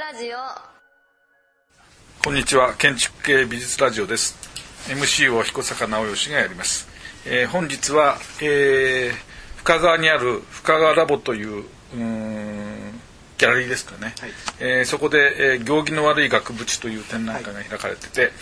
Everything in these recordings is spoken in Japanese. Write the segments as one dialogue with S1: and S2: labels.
S1: ラジオ。
S2: こんにちは、建築系美術ラジオです。 MC を彦坂直義がやります。本日は、深川にある深川ラボというギャラリーですかね、はい。そこで、行儀の悪い額縁という展覧会が開かれてて、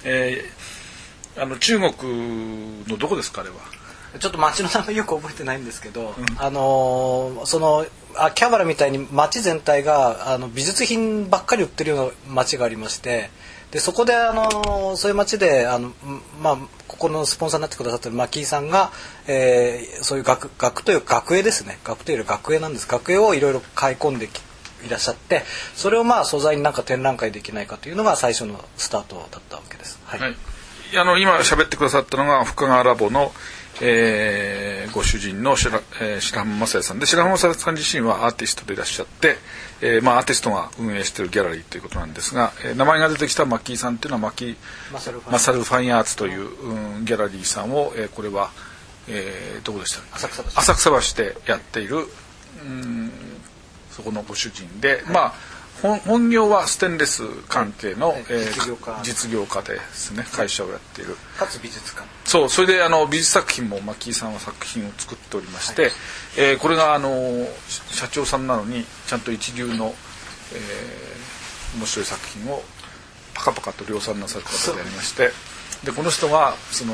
S2: 中国のどこですか、あれは。
S3: ちょっと町の名前よく覚えてないんですけど、その秋葉原みたいに町全体が美術品ばっかり売ってるような町がありまして、でそこでそういう町でここのスポンサーになってくださってるマキーさんが、そういう額という学絵ですね、額というより学絵なんです。学絵をいろいろ買い込んでいらっしゃって、それを素材に展覧会できないかというのが最初のスタートだったわけです。はい。
S2: はい、今喋ってくださったのが深川ラボのご主人の白浜正也さんで、白浜正也さん自身はアーティストでいらっしゃって、アーティストが運営しているギャラリーということなんですが、名前が出てきたマッキーさんというのはマッマサルファインアーツという、ギャラリーさんを、これは、どこでしたっけ、浅草橋でやっているそこのご主人で、本業はステンレス関係の、実業家ですね、会社をやっている、
S3: かつ美術館。
S2: それで美術作品もマッキーさんは作品を作っておりまして、はい、これが社長さんなのにちゃんと一流の、面白い作品をパカパカと量産なさる方でありまして、でこの人が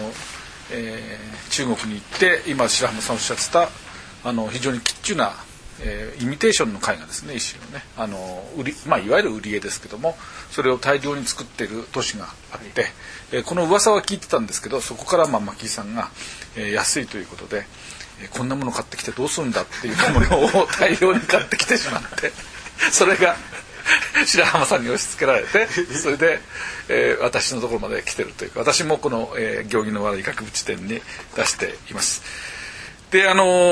S2: 中国に行って今白浜さんおっしゃってた非常にキッチュなイミテーションの絵画ですね、一種のねいわゆる売り絵ですけども、それを大量に作っている都市があって、この噂は聞いてたんですけど、そこからマキーさんが、安いということで、こんなもの買ってきてどうするんだっていうものを大量に買ってきてしまってそれが白浜さんに押し付けられて、それで、私のところまで来てるというか、私もこの、行儀の悪い額縁展に出しています。で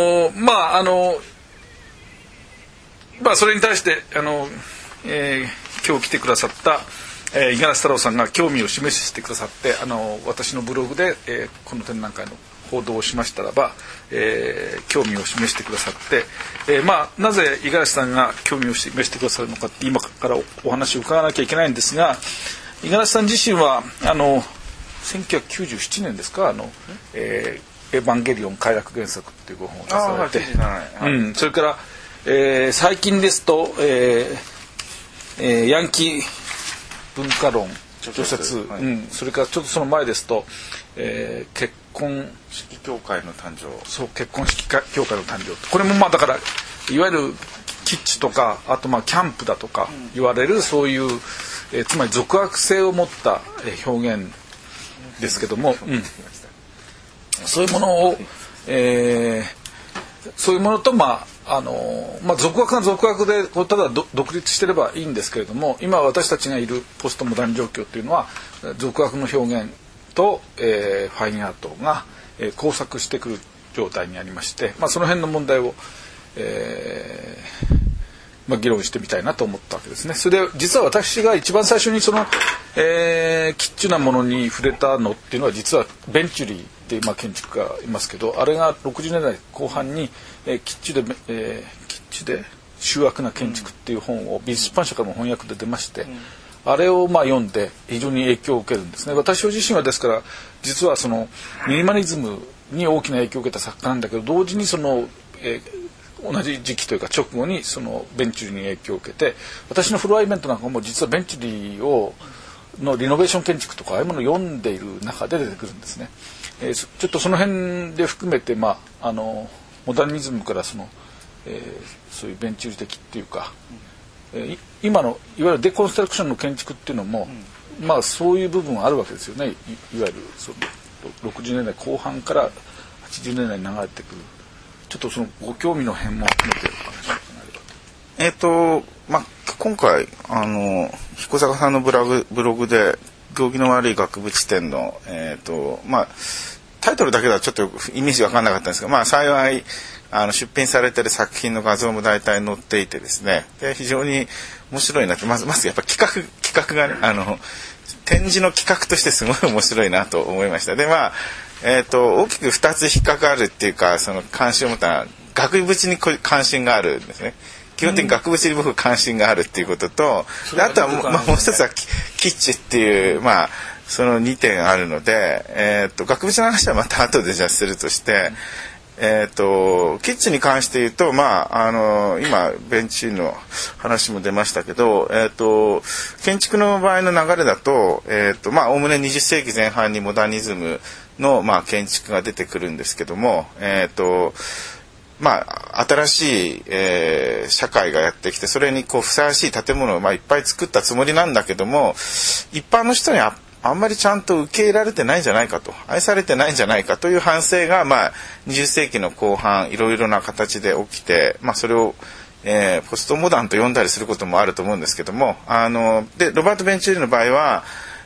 S2: それに対して今日来てくださった五十嵐太郎さんが興味を示してくださって、私のブログで、この展覧会の報道をしましたらば、興味を示してくださって、なぜ五十嵐さんが興味を示してくださるのかって今からお話を伺わなきゃいけないんですが、五十嵐さん自身は1997年ですか、エヴァンゲリオン快楽原作っていうご本を出されて、それから最近ですと、ヤンキー文化論著説、それからちょっとその前ですと、結婚
S4: 式協会の誕生、
S2: 結婚式協会の誕生、これもだからいわゆるキッチとか、あとキャンプだとか言われる、そういう、つまり俗悪性を持った表現ですけども、そういうものを、そういうものと俗悪な俗悪でただ独立してればいいんですけれども、今私たちがいるポストモダン状況というのは俗悪の表現と、ファインアートが、交錯してくる状態にありまして、その辺の問題を、議論してみたいなと思ったわけですね。それで実は私が一番最初にキッチュなものに触れたのっていうのは、実はベンチュリーっていう建築家がいますけど、あれが60年代後半にキッチュで醜悪な建築っていう本を美術出版社からも翻訳で出まして、あれを読んで非常に影響を受けるんですね。私自身はですから実はミニマリズムに大きな影響を受けた作家なんだけど、同時に同じ時期というか直後にベンチュリーに影響を受けて、私のフロアイベントなんかも実はベンチュリーのリノベーション建築とかああいうものを読んでいる中で出てくるんですね。ちょっとその辺で含めて、モダニズムからそういうベンチュリー的っていうか、今のいわゆるデコンストラクションの建築っていうのも、そういう部分はあるわけですよね。いわゆる60年代後半から80年代に流れてくる。ちょっとご興味の辺も含めてお話しいただければ。
S4: 今回彦坂さんのブログで行儀の悪い額縁展のタイトルだけではちょっとイメージ分からなかったんですが、幸い出品されている作品の画像も大体載っていてですね、で非常に面白いなって、まずやっぱ企画がね、展示の企画としてすごい面白いなと思いました。で大きく2つ引っかかるっていうか、関心を持った額縁に関心があるんですね。 基本的に額縁に僕関心があるっていうことと、あとはもう一つはキッチっていうその2点あるので、額縁の話はまた後でじゃあするとして、キッチンに関して言うと、今ベンチの話も出ましたけど、建築の場合の流れだと、おおむね20世紀前半にモダニズムの、建築が出てくるんですけども、新しい、社会がやってきて、それにふさわしい建物をいっぱい作ったつもりなんだけども、一般の人にあんまりちゃんと受け入れられてないんじゃないかと、愛されてないんじゃないかという反省が、20世紀の後半いろいろな形で起きて、それを、ポストモダンと呼んだりすることもあると思うんですけども、でロバート・ベンチューリの場合は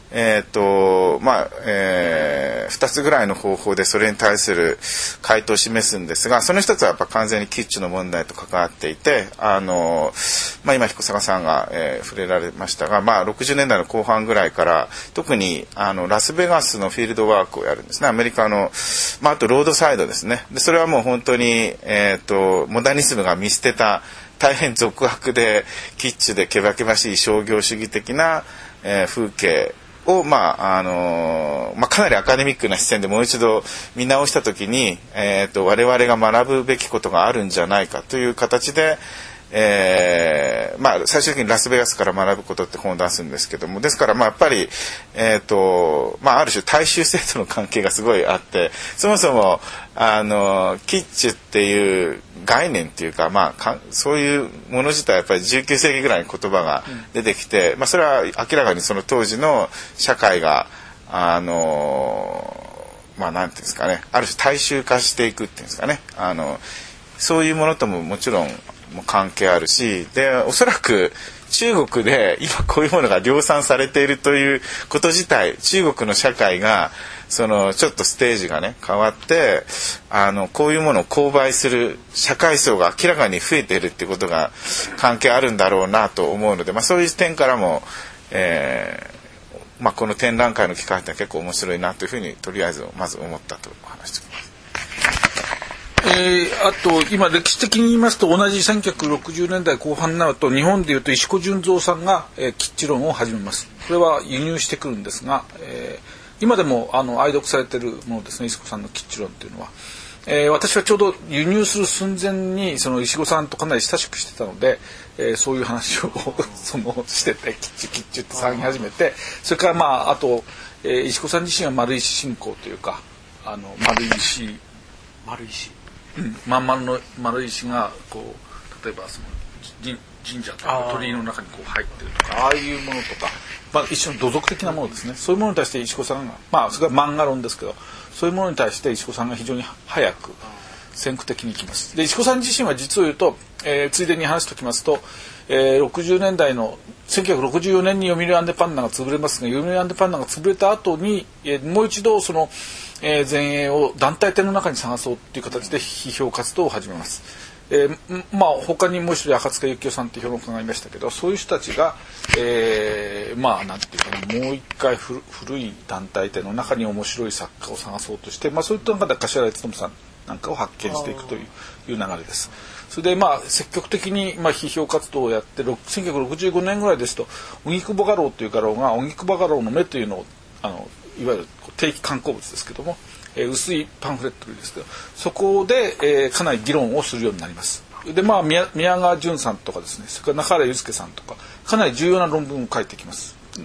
S4: 2つぐらいの方法でそれに対する回答を示すんですが、その一つはやっぱ完全にキッチンの問題と関わっていて、今彦坂さんが、触れられましたが、60年代の後半ぐらいから特にラスベガスのフィールドワークをやるんですね。アメリカの、あとロードサイドですね。でそれはもう本当に、モダニズムが見捨てた大変俗悪でキッチンでけばけばしい商業主義的な、風景をかなりアカデミックな視線でもう一度見直した時に、我々が学ぶべきことがあるんじゃないかという形で、最終的にラスベガスから学ぶことって本を出すんですけども、ですからやっぱり、ある種大衆性との関係がすごいあって、そもそもキッチっていう概念っていうか、そういうもの自体やっぱり19世紀ぐらいに言葉が出てきて、それは明らかにその当時の社会がなんていうんですかね、ある種大衆化していくっていうんですかね、そういうものとももちろん関係あるし、でおそらく中国で今こういうものが量産されているということ自体、中国の社会がちょっとステージがね変わって、こういうものを購買する社会層が明らかに増えているっていうことが関係あるんだろうなと思うので、そういう点からも、この展覧会の機会って結構面白いなというふうにとりあえずまず思ったと話しております。
S2: あと今歴史的に言いますと、同じ1960年代後半になると日本でいうと石子純三さんが、キッチ論を始めます。これは輸入してくるんですが、今でも愛読されているものですね、石子さんのキッチ論というのは。私はちょうど輸入する寸前にその石子さんとかなり親しくしてたので、そういう話をしててキッチって騒ぎ始めて、それからあと、石子さん自身は丸石信仰というか、丸石まん丸の丸石が例えば神社とか鳥居の中に入ってるとか、ああいうものとか、一種の土俗的なものですね。そういうものに対して石子さんが、それから漫画論ですけど、そういうものに対して石子さんが非常に早く先駆的にいきます。で石子さん自身は実を言うと、ついでに話しておきますと、60年代の1964年に読売アンデパンナが潰れますが、読売アンデパンナが潰れた後に、もう一度その、前衛を団体展の中に探そうという形で批評活動を始めます。他にもう一人赤塚幸雄さんという評論家がいましたけど、そういう人たちが、なんていうかな、もう一回古い団体展の中に面白い作家を探そうとして、そういった中で柏原勉さんなんかを発見していくという流れです。それで積極的に批評活動をやって1965年ぐらいですと、荻窪画廊という画廊が荻窪画廊の目というのをいわゆる定期刊行物ですけども、薄いパンフレットですけど、そこで、かなり議論をするようになります。で宮川淳さんとかですね、それから中原祐介さんとかかなり重要な論文を書いてきます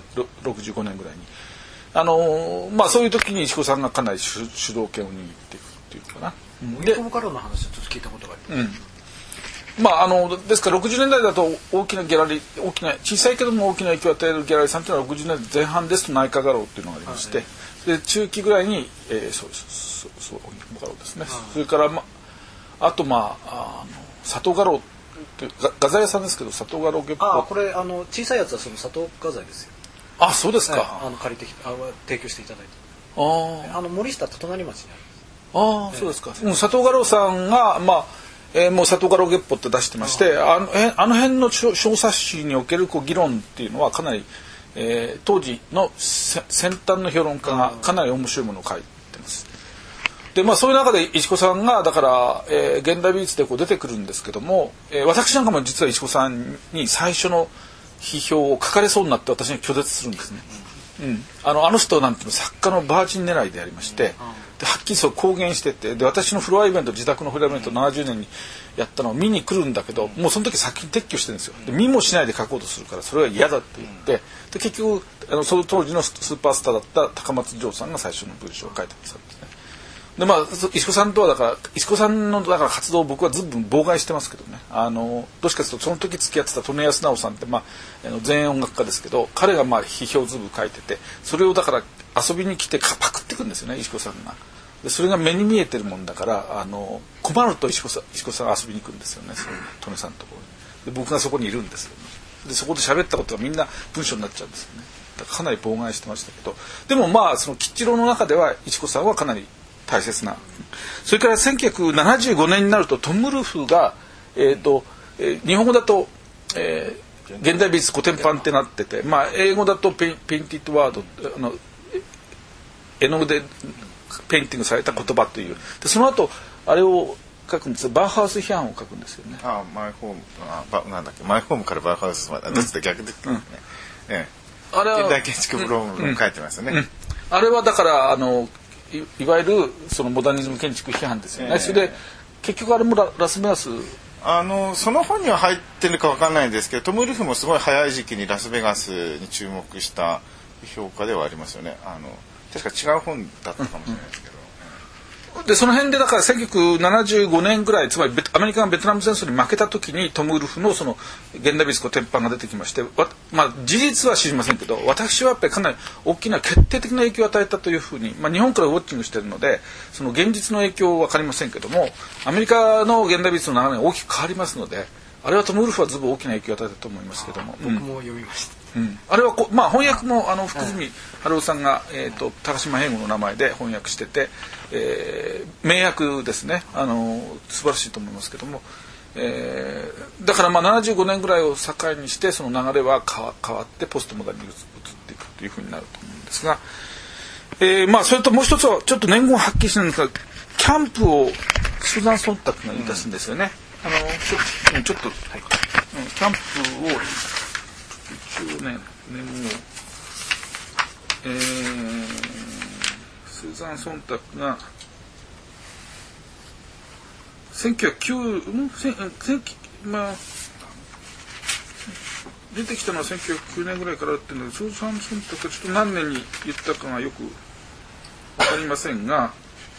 S2: 。65年ぐらいにそういう時に石子さんがかなり主導権を握っていくっていうかな。
S3: 荻窪画廊の話はちょっと聞いたことがあります。
S2: ですから60年代だと大きなギャラリー、小さいけども大きな影響を与えるギャラリーさんというのは60年代前半ですと内科画廊というのがありまして、で中期ぐらいに、そう画廊ですね。それからあと佐藤画廊という画材屋さんですけど、佐藤画廊月報。
S3: これ小さいやつはその佐藤画材ですよ。
S2: あ、そうですか。
S3: 借りてきて提供していただいて。森下と隣町に
S2: ある。そうですか。佐藤画廊さんがもう佐藤画廊月報って出してまして、あの辺の小冊子における議論っていうのはかなり、当時の先端の評論家がかなり面白いものを書いてます。 でそういう中で石子さんがだから、現代美術でこう出てくるんですけども、私なんかも実は石子さんに最初の批評を書かれそうになって私に拒絶するんですね。あの人なんていうの作家のバージン狙いでありまして、ではっきりそう公言してて、で私のフロアイベント自宅のフロアイベント70年にやったのを見に来るんだけど、もうその時作品撤去してるんですよ。で見もしないで書こうとするからそれは嫌だって言って、で結局その当時のスーパースターだった高松城さんが最初の文章を書いてくださったんですね。で石子さんとはだから石子さんのだから活動を僕はずいぶん妨害してますけどね。どっちかというとその時付き合ってた利根康直さんって前衛音楽家ですけど、彼が批評をずいぶん書いてて、それをだから遊びに来てパクってくんですよね石子さんが。でそれが目に見えてるもんだから困ると石子さんが遊びに行くんですよね、利根さんのところに。で僕がそこにいるんですよね。でそこで喋ったことがみんな文章になっちゃうんですよね。だからかなり妨害してましたけど、でもその吉郎の中では石子さんはかなり大切な。それから1975年になるとトム・ルフが、日本語だと、現代美術古典版ってなってて、英語だとペインティッドワード、絵の具でペインティングされた言葉という。でその後あれを書くんですよ。バウハウス批判を書くんですよね。
S4: マイホームなんだっけ、マイホームからバウハウスまでどっちで逆ですね。あれは現代建築ブログも書いてますよね。
S2: あれはだからいわゆるそのモダニズム建築批判ですよね。それで結局あれもラスベガス
S4: その本には入ってるか分かんないんですけど、トム・ルフもすごい早い時期にラスベガスに注目した評価ではありますよね。確か違う本だったかもしれないですけど、
S2: でその辺でだから1975年ぐらい、つまりアメリカがベトナム戦争に負けた時にトム・ウルフのその現代美術古典版が出てきまして、事実は知りませんけど、私はやっぱりかなり大きな決定的な影響を与えたというふうに、日本からウォッチングしているのでその現実の影響は分かりませんけども、アメリカの現代美術の流れが大きく変わりますので、あれはトム・ウルフはずいぶん大きな影響を与えたと思いますけども、
S3: 僕も読みました。
S2: あれは翻訳も福住春夫さんが、高島平吾の名前で翻訳してて、名訳ですね。素晴らしいと思いますけども、だから75年ぐらいを境にしてその流れは変わってポストモダンに移っていくというふうになると思うんですが、それともう一つはちょっと年号はっきりしないんですが、キャンプをスーザン・ソンタクが言い出すんですよね。ちょっと、キャンプを一応ね、年号、スーザン・ソンタクが出てきたのは1909年ぐらいからっていうので、スーザン・ソンタクはちょっと何年に言ったかがよく分かりませんが、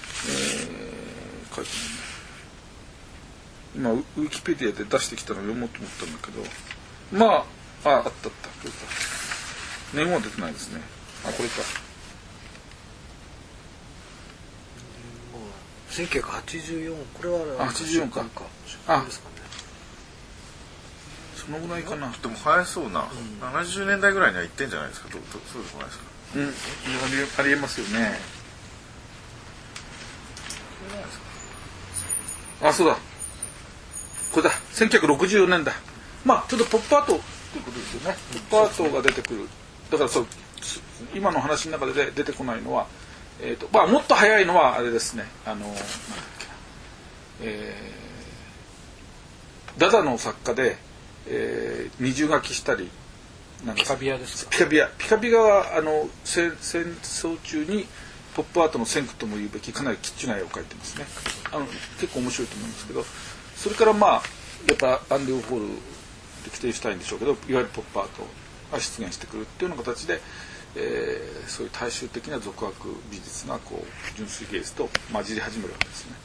S2: 書いてないね。今ウィキペディアで出してきたのを読もうと思ったんだけど、あったこれか。年号は出てないですね。これか。
S3: 1984、これは
S2: 84か。
S3: ですかね。
S2: そのぐらいかな。
S4: でも早そうな、70年代ぐらいには行ってんじゃないですか。そうでもないですか。
S2: ありえますよね。そうだ。これだ。1964年だ。ちょっとポップアートということですよね。ポップアートが出てくる。だから今の話の中で出てこないのは、もっと早いのはあれですね。ダダの作家で、二重書きしたり、
S3: ピカビアですか。
S2: ピカビアは戦争中にポップアートの先駆とも言うべきかなりキッチュな絵を描いてますね。結構面白いと思うんですけど、それからやっぱアンディ・ウォーホールで規定したいんでしょうけど、いわゆるポップアートが出現してくるっていうような形で、そういう大衆的な俗悪美術が純粋芸術と混じり始めるわけですね。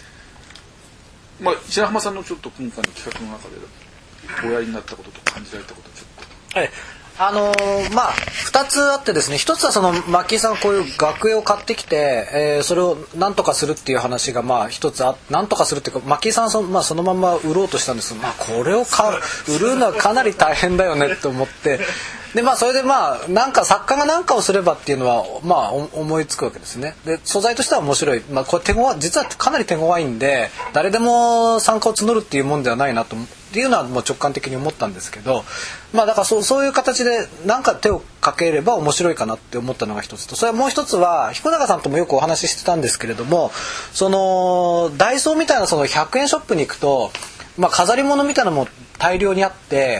S2: 白浜さんのちょっと今回の企画の中でおやりになったことと感じられたことちょっと。
S3: はい。2つあってですね、一つはそのマッキーさんがこういう学絵を買ってきて、それを何とかするっていう話が一つ何とかするっていうか、マッキーさんはそのまま売ろうとしたんですけど、これを売るのはかなり大変だよねと思って、 でそれでなんか作家が何かをすればっていうのは思いつくわけですね。で素材としては面白い、これ実はかなり手強いんで誰でも参加を募るっていうもんではないなとっていうのはもう直感的に思ったんですけど、だからそういう形で何か手をかければ面白いかなって思ったのが一つと、それはもう一つは彦坂さんともよくお話ししてたんですけれども、そのダイソーみたいなその100円ショップに行くと、飾り物みたいなのも大量にあって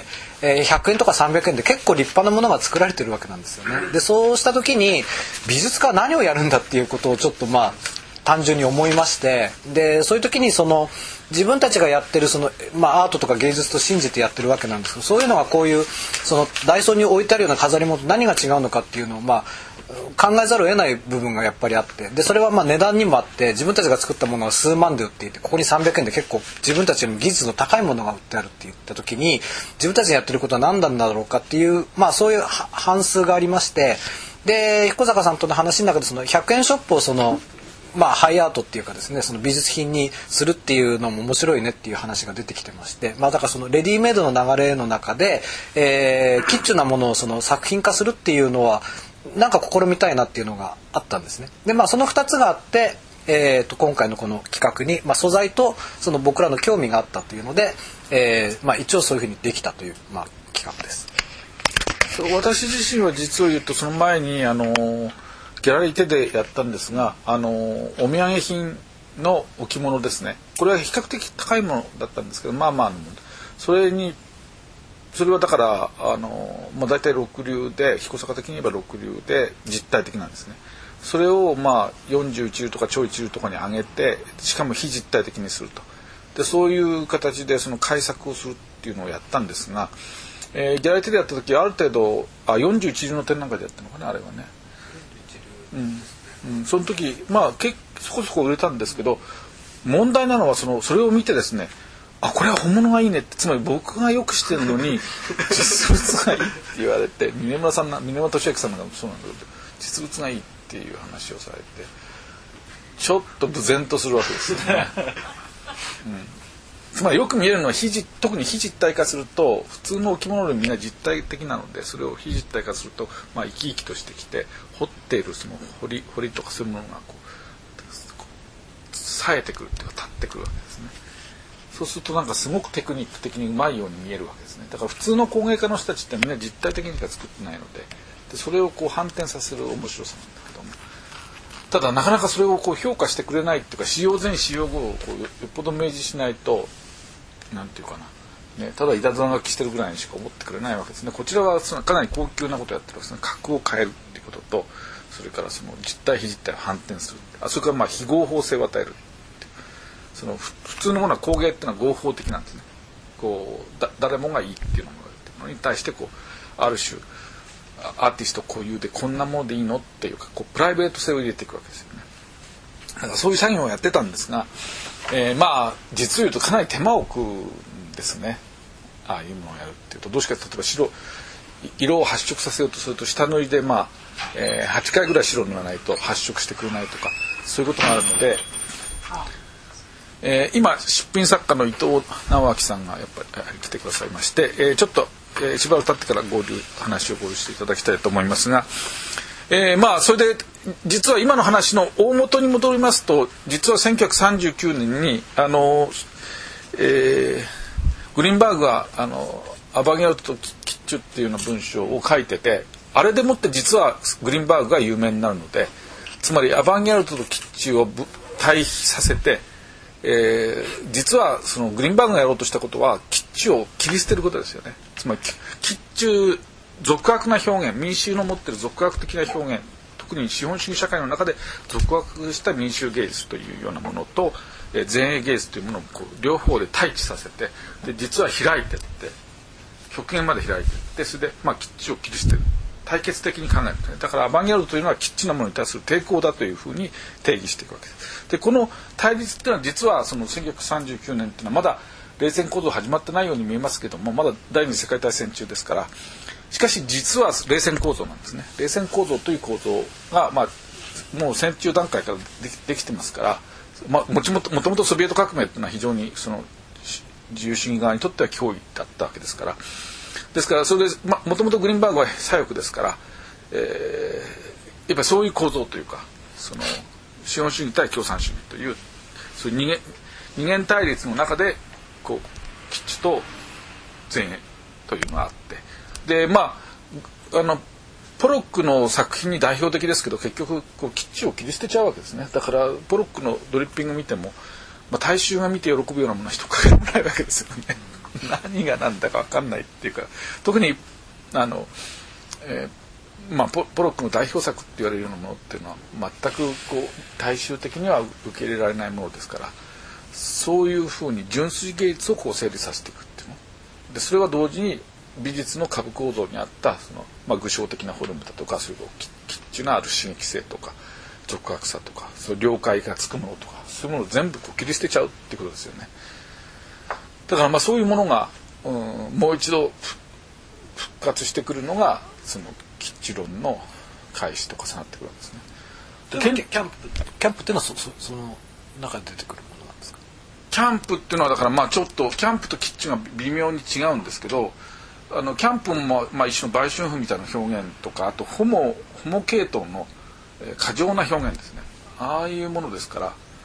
S3: 、100円とか300円で結構立派なものが作られてるわけなんですよね。でそうした時に美術家は何をやるんだっていうことをちょっと単純に思いまして、でそういう時にその自分たちがやってるその、アートとか芸術と信じてやってるわけなんですけど、そういうのがこういうそのダイソーに置いてあるような飾り物と何が違うのかっていうのを考えざるを得ない部分がやっぱりあって、でそれは値段にもあって、自分たちが作ったものは数万で売っていて、ここに300円で結構自分たちの技術の高いものが売ってあるって言った時に、自分たちがやってることは何なんだろうかっていう、そういう反数がありまして、で彦坂さんとの話の中でその100円ショップをそのハイアートっていうかですね、その美術品にするっていうのも面白いねっていう話が出てきてまして、だからそのレディメイドの流れの中で、キッチュなものをその作品化するっていうのはなんか試みたいなっていうのがあったんですね。でその2つがあって、今回のこの企画に、素材とその僕らの興味があったというので、一応そういうふうにできたという、企画です。
S2: 私自身は実を言うとその前にギャラリー手でやったんですが、お土産品の置物ですね。これは比較的高いものだったんですけど、のもの。それはだから大体6流で、彦坂的に言えば6流で実体的なんですね。それを41流とか超一流とかに上げて、しかも非実体的にすると。でそういう形でその改作をするっていうのをやったんですが、ギャラリー手でやった時ある程度41流の展覧会でやったのかな、あれはね。その時そこそこ売れたんですけど、問題なのはそれを見てですね、これは本物がいいねって、つまり僕がよくしてるのに実物がいいって言われて、峯村俊明さんがそうなんだけど、実物がいいっていう話をされて、ちょっと無然とするわけですよね。つまりよく見えるのは特に非実体化すると、普通の置物よりみんな実体的なので、それを非実体化すると生き生きとしてきて、彫っているその彫りとかそういうものが冴えてくるっていうか立ってくるわけですね。そうするとなんかすごくテクニック的にうまいように見えるわけですね。だから普通の工芸家の人たちってみんな実体的にしか作ってないので、それを反転させる面白さなんだけども、ただなかなかそれを評価してくれないっていうか、使用前使用後をよっぽど明示しないと、なんていうかな、ただいたずら書きしてるぐらいにしか思ってくれないわけですね。こちらはかなり高級なことをやってるわけですね。格を変えるっていうことと、それからその実体非実体を反転する、それから非合法性を与える。その普通のものは工芸っていうのは合法的なんですね。誰もがいいっていうのに対してある種アーティスト固有でこんなものでいいのっていうかプライベート性を入れていくわけですよね。だからそういう作業をやってたんですが、実を言うとかなり手間を食うんですね。ああいうものをやるっていうと、どうしか例えば色を発色させようとすると下塗りで8回ぐらい白塗らないと発色してくれないとか、そういうことがあるので、今出品作家の伊藤直明さんがやっぱり来てくださいまして、ちょっと、しばらく経ってから話を合流していただきたいと思いますが、それで実は今の話の大元に戻りますと、実は1939年にグリーンバーグがアバンギャルドとキッチュっていうような文章を書いてて、あれでもって実はグリーンバーグが有名になるので、つまりアバンギャルドとキッチュを対比させて、実はそのグリーンバーグがやろうとしたことはキッチュを切り捨てることですよね。つまりキッチュ俗悪な表現、民衆の持っている俗悪的な表現、特に資本主義社会の中で俗悪した民衆芸術というようなものと、前衛芸術というものを両方で対峙させて、で実は開いていって極限まで開いていって、それでキッチュを切り捨てる、対決的に考える。だからアバンギャルドというのはキッチュなものに対する抵抗だというふうに定義していくわけです。でこの対立っていうのは実はその1939年っていうのはまだ冷戦構造始まってないように見えますけども、まだ第二次世界大戦中ですから、しかし実は冷戦構造なんですね。冷戦構造という構造が、もう戦中段階からできてますから、もともとソビエト革命というのは非常にその自由主義側にとっては脅威だったわけですから、 ですからそれでもともとグリーンバーグは左翼ですから、やっぱりそういう構造というか、その資本主義対共産主義というそういう二元対立の中でこうキッチと前衛というのがあって、でポロックの作品に代表的ですけど、結局こうキッチを切り捨てちゃうわけですね。だからポロックのドリッピング見ても、大衆が見て喜ぶようなものは一かけもないわけですよね。何が何だか分かんないっていうか、特にポロックの代表作って言われるようなものっていうのは全くこう大衆的には受け入れられないものですから、そういうふうに純粋芸術をこう整理させていくっていうので、それは同時に美術の下部構造にあったその、具象的なフォルムだとか、そういうキッチュなある刺激性とか直角さとか、そういう了解がつくものとか、そういうものを全部こう切り捨てちゃうっていうことですよね。だからそういうものが、もう一度復活してくるのがそのキッチ論の開始と重なってくるわけですね。
S3: キャンプっていうのはその中で出てくるものなんですか？
S2: キャンプっていうのはだからちょっとキャンプとキッチが微妙に違うんですけど、キャンプも一種の売春婦みたいな表現とか、あとホモ系統の過剰な表現ですね。ああいうものですから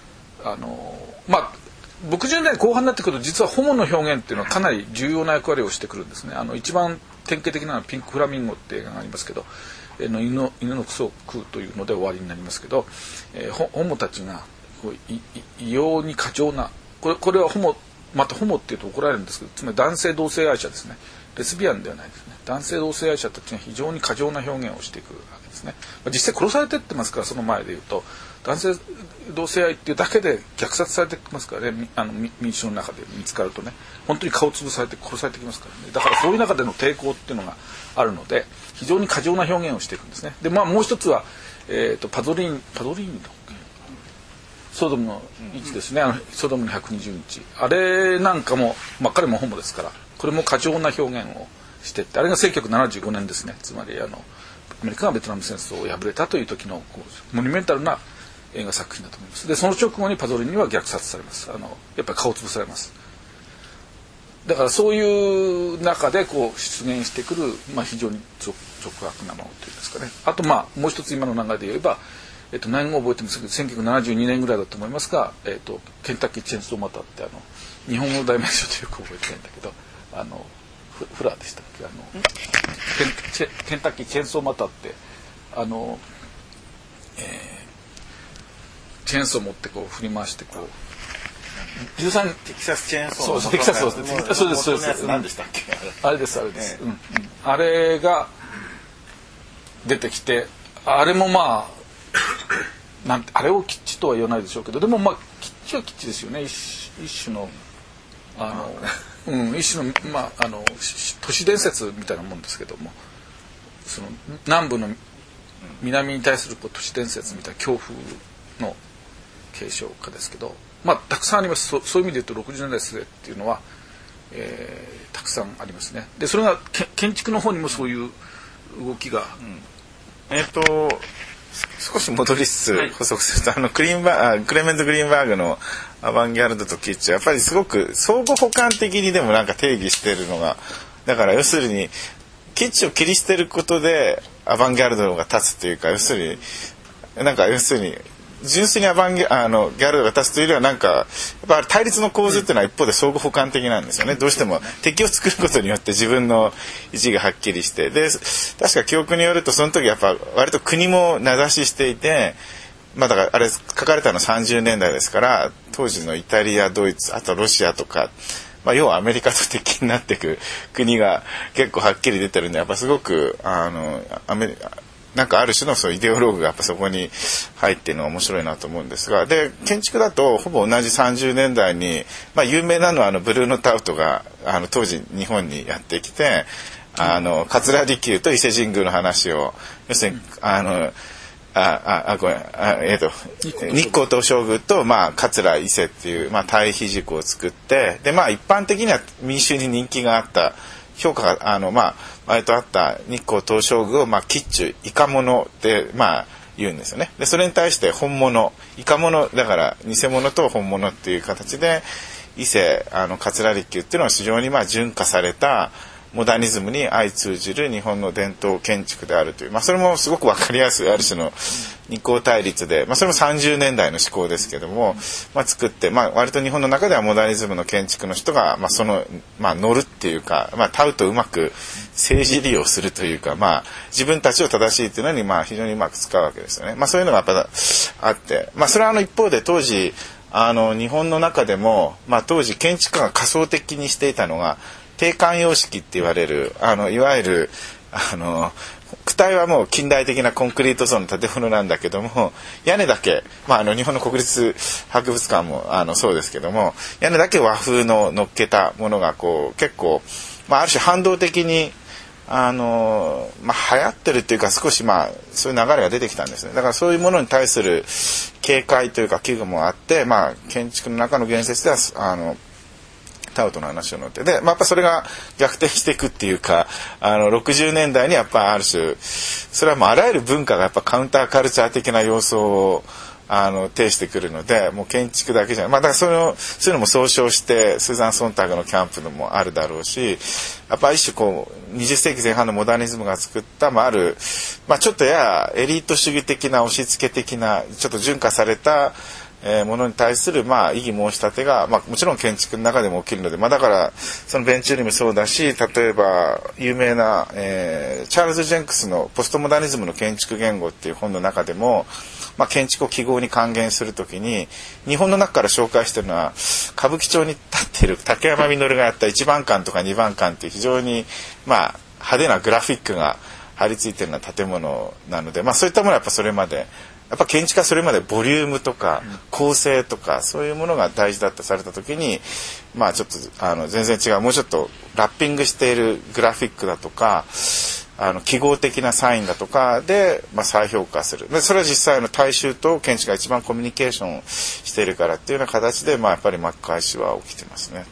S2: 、60年代後半になってくると実はホモの表現っていうのはかなり重要な役割をしてくるんですね。一番典型的なのはピンクフラミンゴって映画がありますけど、犬のクソを食うというので終わりになりますけど、ホモたちがこう異様に過剰な、これはホモっていうと怒られるんですけど、つまり男性同性愛者ですね。レスビアンではないですね。男性同性愛者たちが非常に過剰な表現をしていくわけですね。実際殺されてってますから、その前で言うと男性同性愛っていうだけで虐殺されてきますからね。民衆の中で見つかるとね、本当に顔潰されて殺されてきますからね。だからそういう中での抵抗っていうのがあるので、非常に過剰な表現をしていくんですね。でもう一つは、パゾリーニのソドムの1ですね。ソドムの120日、あれなんかも、彼もホモですから、これも過剰な表現をしてって、あれが1975年ですね。つまりアメリカがベトナム戦争を敗れたという時のモニュメンタルな映画作品だと思います。でその直後にパゾリーニは虐殺されます。やっぱり顔を潰されます。だからそういう中でこう出現してくる、非常に直悪なものというんですかね。あともう一つ今の流れで言えば、何も覚えてませんけど、1972年ぐらいだと思いますが、ケンタッキーチェーンソーマターって日本語の題名ちょっとよく覚えてないんだけど、フラーでしたっけ、ケンタッキーチェーンソーマターってチェーンソー持ってこう振り回してこう13
S4: テキサスチェーンソー
S2: テキサスそうです
S4: 何でしたっけ、
S2: あれです、あれが出てきて、あれもあれをキッチとは言わないでしょうけど、でもキッチはキッチですよね。一種の一種の都市伝説みたいなもんですけども、その南部の南に対する都市伝説みたいな恐怖の継承家ですけど、たくさんあります。そういう意味で言うと60年代末っていうのは、たくさんありますね。でそれが建築の方にもそういう動きが、
S4: 少し戻りつつ補足すると、クレメント・グリーンバーグのアバンギャルドとキッチはやっぱりすごく相互補完的にでも定義しているのが、だから要するにキッチを切り捨てることでアバンギャルドが立つというか、要するに純粋にギャルドが立つというよりはやっぱ対立の構図っていうのは一方で相互補完的なんですよね。どうしても敵を作ることによって自分の位置がはっきりして、で確か記憶によるとその時やっぱ割と国も名指ししていて、だからあれ書かれたの30年代ですから、当時のイタリア、ドイツ、あとロシアとか、要はアメリカと敵になっていく国が結構はっきり出てるんで、やっぱすごくある種のそうイデオローグがやっぱそこに入っているのが面白いなと思うんですが、で建築だとほぼ同じ30年代に、有名なのはブルーノ・タウトが当時日本にやってきて、桂離宮と伊勢神宮の話を、要するに日光東照宮と桂伊勢っていう対比軸を作って、で一般的には民衆に人気があった評価が割とあった日光東照宮をキッチュイカ物で言うんですよね。でそれに対して本物イカ物だから偽物と本物っていう形で伊勢桂離宮っていうのは非常に純化されたモダニズムに相通じる日本の伝統建築であるという、それもすごく分かりやすいある種の二項対立で、それも30年代の思考ですけども、作って、割と日本の中ではモダニズムの建築の人が、その、乗るっていうか、タウとうまく政治利用するというか、自分たちを正しいというのに、非常にうまく使うわけですよね。そういうのがやっぱあって、それは一方で当時日本の中でも、当時建築家が仮想的にしていたのが定冠様式って言われるいわゆる躯体はもう近代的なコンクリート層の建物なんだけども、屋根だけ、日本の国立博物館もそうですけども、屋根だけ和風の乗っけたものが結構、ある種反動的に流行ってるっていうか、少しそういう流れが出てきたんですね。だからそういうものに対する警戒というか危惧もあって、建築の中の言説ではタウトの話を載ってで、やっぱそれが逆転していくっていうか、60年代にやっぱある種それはもうあらゆる文化がやっぱカウンターカルチャー的な要素を呈してくるので、もう建築だけじゃない、だからそういうのも総称してスーザン・ソンタグのキャンプのもあるだろうし、やっぱ一種20世紀前半のモダニズムが作ったある、ちょっとやエリート主義的な押し付け的なちょっと純化されたものに対する異議申し立てが、もちろん建築の中でも起きるので、だからそのベンチューリもそうだし、例えば有名な、チャールズ・ジェンクスのポストモダニズムの建築言語っていう本の中でも、建築を記号に還元するときに日本の中から紹介しているのは歌舞伎町に立っている竹山実がやった1番館とか2番館っていう非常に派手なグラフィックが貼り付いているような建物なので、そういったものはやっぱそれまでやっぱ建築はそれまでボリュームとか構成とかそういうものが大事だとされた時に、ちょっと全然違う、もうちょっとラッピングしているグラフィックだとか記号的なサインだとかで、再評価する。でそれは実際大衆と建築が一番コミュニケーションしているからっていうような形で、やっぱり巻き返しは起きてますね。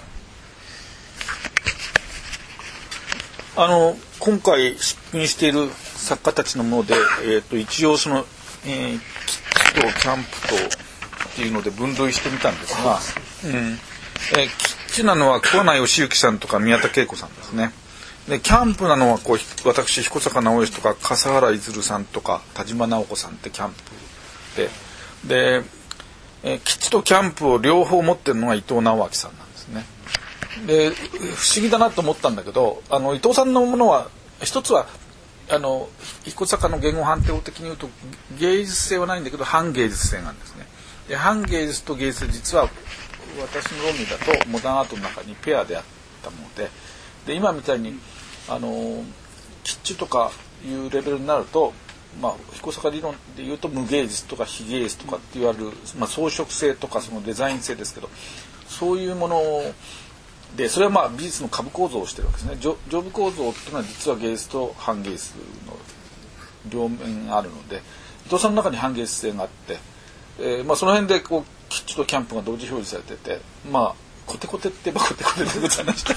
S2: 今回出品している作家たちのもので、一応そのキッチとキャンプとっていうので分類してみたんですが、キッチなのは桑名義行さんとか宮田恵子さんですね。でキャンプなのは私彦坂直義とか笠原いずるさんとか田島直子さんってキャンプで、キッチとキャンプを両方持ってるのが伊藤直明さんなんですね。で不思議だなと思ったんだけど、伊藤さんのものは一つは彦坂の言語判定法的に言うと芸術性はないんだけど反芸術性なんですね。で反芸術と芸術実は私の論理だとモダンアートの中にペアであったもので、今みたいにキッチとかいうレベルになると、彦坂理論でいうと無芸術とか非芸術とかって言われる、装飾性とかそのデザイン性ですけど、そういうものでそれは美術の下部構造をしてるわけですね。上部構造っていうのは実は芸術と反芸術の両面があるので、伊藤さんの中に反芸術性があって、その辺でキッチとキャンプが同時表示されてて、コテコテって言えばコテコテでございました。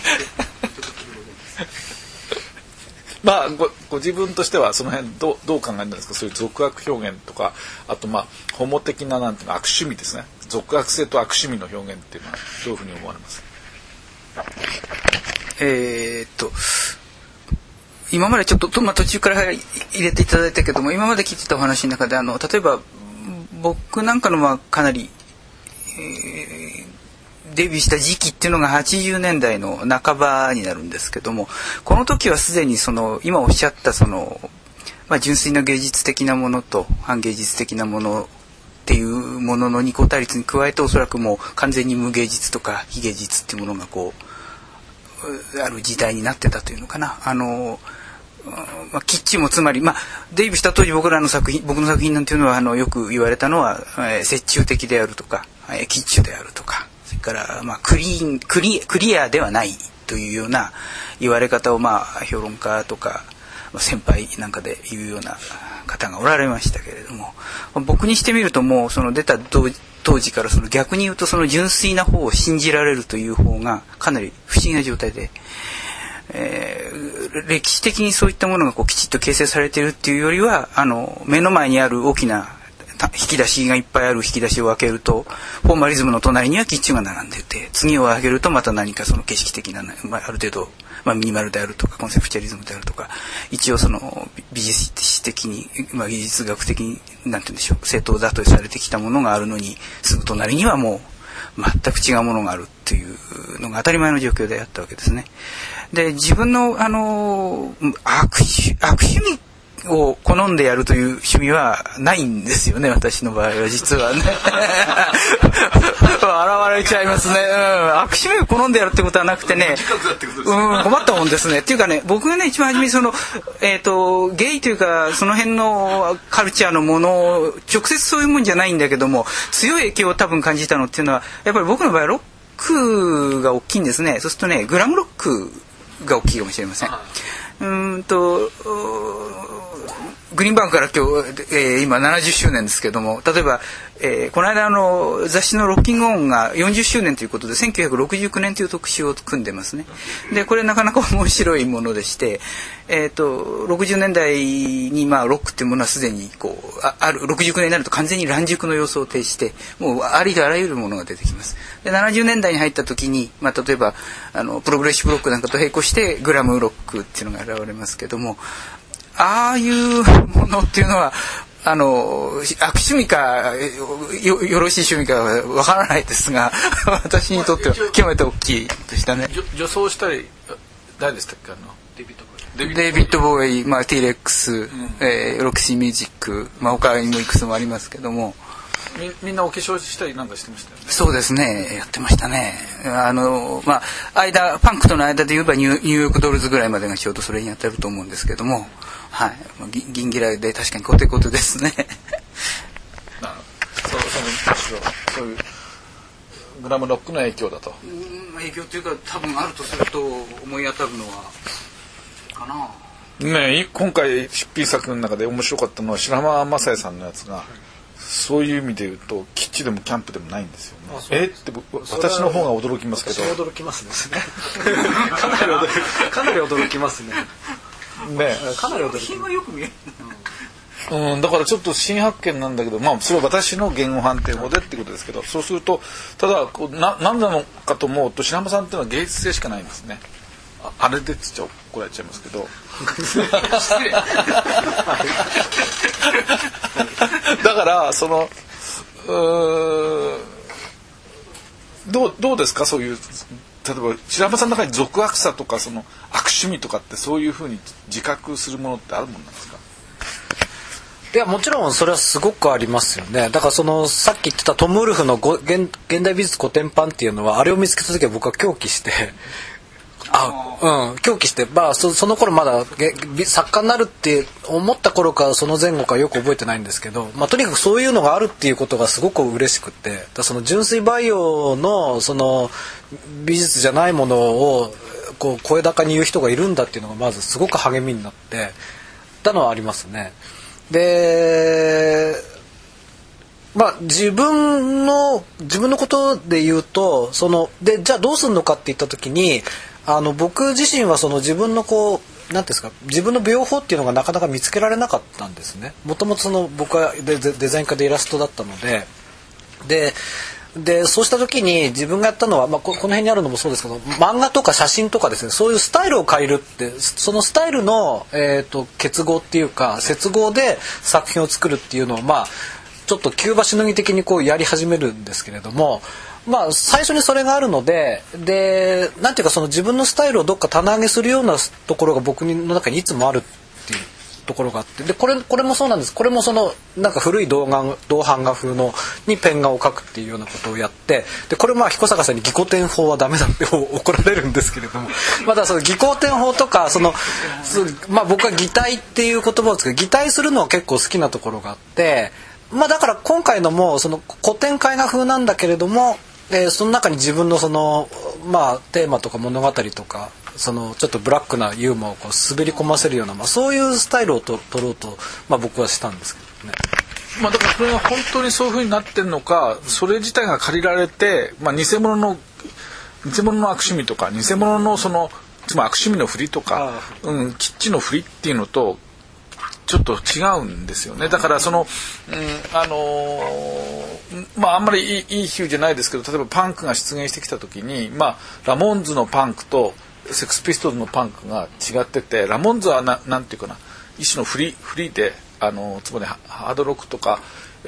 S2: ご自分としてはその辺どう考えるんですか。そういう俗悪表現とか、あとホモ的ななんていうの悪趣味ですね。俗悪性と悪趣味の表現っていうのはどういうふうに思われます？
S1: 今までちょっと、途中から入れていただいたけども、今まで聞いてたお話の中で例えば僕なんかのかなり、デビューした時期っていうのが80年代の半ばになるんですけども、この時はすでに今おっしゃった純粋な芸術的なものと反芸術的なものっていうものの二項対立に加えて、おそらくもう完全に無芸術とか非芸術っていうものがある時代になってたというのかな。キッチンもつまり、デビューした当時僕の作品なんていうのはよく言われたのは、折衷的であるとか、キッチュであるとか、それからクリアではないというような言われ方を評論家とか先輩なんかで言うような方がおられましたけれども、僕にしてみるともう出た当時から逆に言うと純粋な方を信じられるという方がかなり不思議な状態で、歴史的にそういったものがきちっと形成されているっていうよりは、目の前にある大きな引き出しがいっぱいある引き出しを開けるとフォーマリズムの隣にはキッチンが並んでいて、次を開けるとまた何か景色的な、ある程度、 ミニマルであるとかコンセプチャリズムであるとか、一応その美術史的に、技術学的になんて言うんでしょう、正当だとされてきたものがあるのに、すぐ隣にはもう全く違うものがあるっていうのが当たり前の状況であったわけですね。で、自分の悪趣味を好んでやるという趣味はないんですよね、私の場合は実はね。笑われちゃいますね。悪趣味を好んでやるってことはなくてね、困ったもんですね。っていうかね、僕がね一番初めにそのゲイというかその辺のカルチャーのものを直接そういうもんじゃないんだけども、強い影響を多分感じたのっていうのは、やっぱり僕の場合はロックが大きいんですね。そうするとね、グラムロックが大きいかもしれません。グリーンバンクから今日、今70周年ですけども、例えば、この間雑誌のロッキングオンが40周年ということで1969年という特集を組んでますね。でこれなかなか面白いものでして、60年代にロックっていうものはすでにある69年になると完全に乱熟の様相を呈して、もうありとあらゆるものが出てきます。で70年代に入った時に、例えばプログレッシブロックなんかと並行してグラムロックっていうのが現れますけども、ああいうものっていうのは悪趣味かよろしい趣味かはわからないですが、私にとっては極めて大きいでしたね。
S2: 女装したり誰でしたっけ、
S1: デイビッド・ボーイ、T レックス、ロキシーミュージック、他にもいくつもありますけども、
S2: みんなお化粧したりなんかしてましたよね。
S1: そうですね、やってましたね。パンクとの間で言えばニューヨークドールズぐらいまでがちょうどそれに当たると思うんですけども、はい、銀ギラで確かにコテコテですね。
S2: そういうグラムロックの影響だと。
S1: 影響というか多分あるとすると思い当たるのはかな。
S2: ね、今回執筆作の中で面白かったのは白浜正也さんのやつが、そういう意味で言うとキッチでもキャンプでもないんですよね。って私の方が驚きますけど。
S3: 私も驚きますね。かなり驚きますね。かなり驚きます。よく見える。
S2: だからちょっと新発見なんだけど、それは私の言語判定法でっていうことですけど、そうするとただ何なのかと思うと、白浜さんっていうのは芸術性しかないんですね。あれでって言っちゃ怒られちゃいますけど。だからどうですか、そういう例えば白浜さんの中に俗悪さとかその悪趣味とかってそういうふうに自覚するものってあるものなんですか。
S3: いや、もちろんそれはすごくありますよね。だからさっき言ってたトム・ウルフの現代美術古典版っていうのは、あれを見つけた時は僕は狂気して狂気して、その頃まだ作家になるって思った頃かその前後かよく覚えてないんですけど、とにかくそういうのがあるっていうことがすごく嬉しくて、その純粋培養のその美術じゃないものを声高に言う人がいるんだっていうのがまずすごく励みになってたのはありますね。で、自分のことで言うと、じゃあどうするのかって言った時に、僕自身は自分のなんていうんですか、自分の描法っていうのがなかなか見つけられなかったんですね。もともと僕はデザイン科でイラストだったので、そうした時に自分がやったのは、この辺にあるのもそうですけど、漫画とか写真とかですね、そういうスタイルを変えるって、そのスタイルの、結合っていうか接合で作品を作るっていうのをちょっと急場しのぎ的にやり始めるんですけれども、最初にそれがあるので、なんていうか自分のスタイルをどっか棚上げするようなところが僕の中にいつもあるっていうところがあって、でこれもそうなんです。これもなんか古い銅版画風にペン画を描くっていうようなことをやって、でこれ彦坂さんに技巧展法はダメだって怒られるんですけれども、まだ技巧展法とか僕は擬態っていう言葉を使う、擬態するのは結構好きなところがあって、だから今回のも古典絵画風なんだけれども、その中に自分のテーマとか物語とかちょっとブラックなユーモアを滑り込ませるような、そういうスタイルを取ろうと、僕はしたんですけどね。
S2: だからそれが本当にそういう風になってるのか、それ自体が借りられて、偽物の悪趣味とか偽物のつまり悪趣味の振りとか、キッチの振りっていうのとちょっと違うんですよね。だからあんまりいい比喩じゃないですけど、例えばパンクが出現してきた時に、ラモーンズのパンクとセックスピストルズのパンクが違ってて、ラモンズはなんていうかな、一種のフリーでつまりハードロックとか、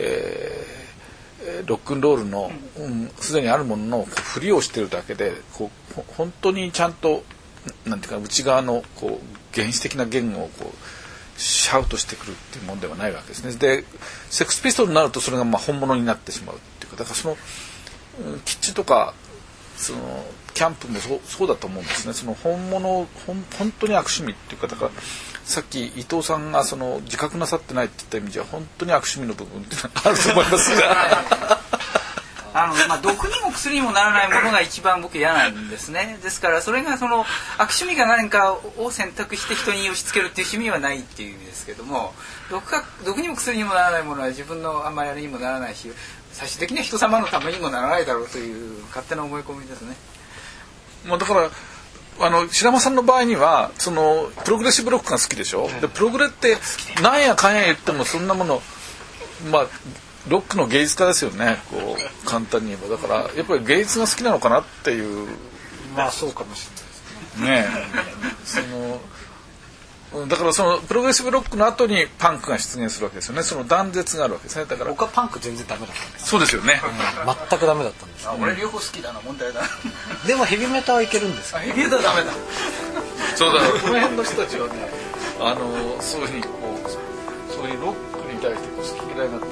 S2: ロックンロールのすでにあるもののフリをしてるだけで本当にちゃんとなんていうか内側の原始的な言語をシャウトしてくるっていうものではないわけですね。でセックスピストルになるとそれが本物になってしまうっていうか、だからそのキッチとかそのキャンプもそうだと思うんですね。その本当に悪趣味っていうか、だからさっき伊藤さんがその自覚なさってないって言った意味じゃ本当に悪趣味の部分っていうのはあると思いますが
S1: 毒にも薬にもならないものが一番僕嫌なんですね。ですからそれがその悪趣味が何かを選択して人に押し付けるっていう趣味はないっていう意味ですけども、毒にも薬にもならないものは自分のあんまりあれにもならないし、最終的には人様のためにもならないだろうという勝手な思い込みですね。
S2: だから白間さんの場合にはそのプログレッシブロックが好きでしょ、でプログレってなんやかんや言ってもそんなものロックの芸術家ですよね、簡単に言えば。だからやっぱり芸術が好きなのかなっていう。
S3: そうかもしれないですね。
S2: だからそのプログレッシブロックの後にパンクが出現するわけですよね。その断絶があるわけですね。だから
S3: 僕はパンク全然ダメだったんです。
S2: そうですよね、
S3: 全くダメだったんです。
S1: 俺両方好きだな、問題だ
S3: でもヘビメタはいけるんです。
S1: ヘビメタはダメだ
S2: そうだ、この辺の人たちはねそういうふうにそういうロックに対して好き嫌いがあって、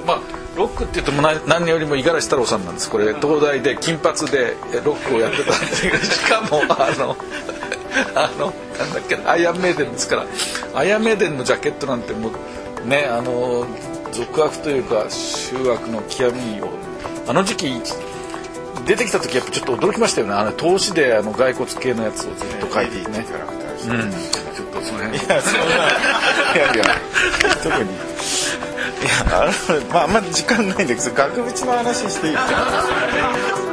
S2: ロックって言っても何よりも五十嵐太郎さんなんです。これ東大で金髪でロックをやってたっていうしかもなんだっけ、アイアンメイデンですから、アイアンメイデンのジャケットなんてもうね俗悪というか醜悪の極みを時期出てきた時やっぱちょっと驚きましたよね。投資で骸骨系のやつをずっと描いていてね、ちょっとその辺いや
S4: 特にあんま時間ないんだけど額縁の話していいかな